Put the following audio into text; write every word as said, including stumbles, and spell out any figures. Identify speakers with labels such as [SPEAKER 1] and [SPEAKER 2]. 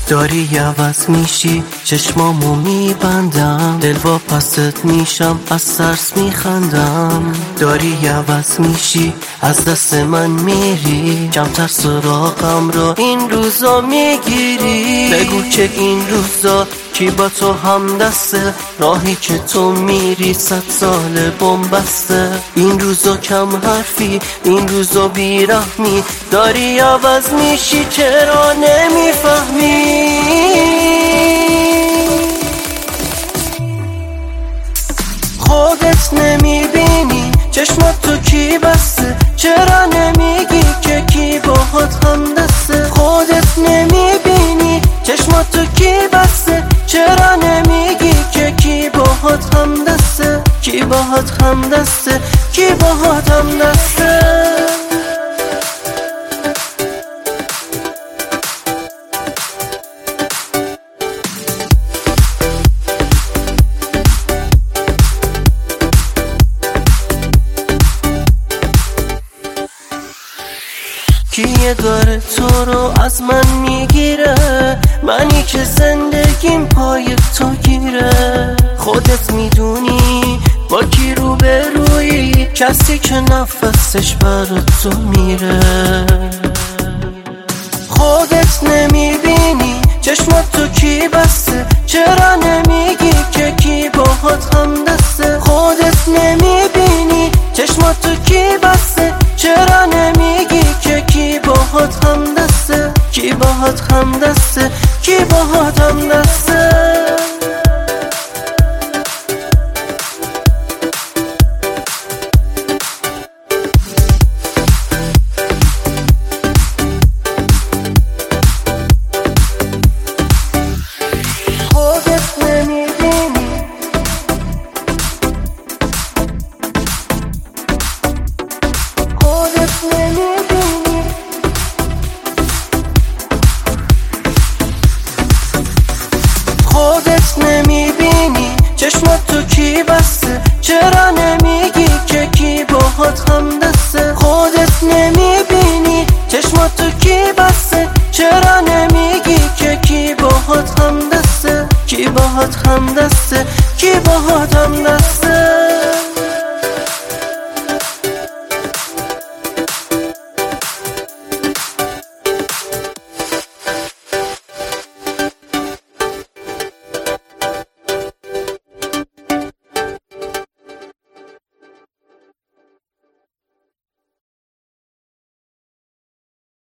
[SPEAKER 1] داری عوض میشی چشمامو میبندم، دل با پست میشم از ترس میخندم. داری عوض میشی از دست من میری، کمتر سراغم رو این روزا میگیری. بگو که این روزا کی با تو هم دسته، راهی که تو میری صد سال بنبسته. این روزا کم حرفی، این روزا بیرحمی، داری عوض میشی چرا نمیفهمی؟ خودت نمیبینی چشمات تو کی بسته، چرا نمیگی که کی باهات هم دسته؟ خودت نمیبینی چشمات تو کی بسته، چرا نمیگی که کی باهات هم دسته؟ کی باهات هم دسته؟ کی باهات هم دسته؟ کیه داره تو رو از من میگیره، منی که زندگیم پای تو گیره. خودت میدونی با کی رو به روی، کسی که نفسش برا تو میره. خودت نمیبینی چشمات تو کی بسته، چرا نمیگی که کی باهات هم دسته؟ خودت نمیبینی چشمات تو کی بسته، چرا نمیگی که کی باهات هم دسته؟ کی باهات هم دسته؟ کی باهات هم دسته؟ خودت نمیبینی چشمات تو کی بسته، چرا نمیگی که کی باهات هم دسته؟ خودت نمیبینی چشمات تو کی بسته، چرا نمیگی که کی باهات هم دسته؟ کی باهات هم دسته؟ کی باهات هم دسته؟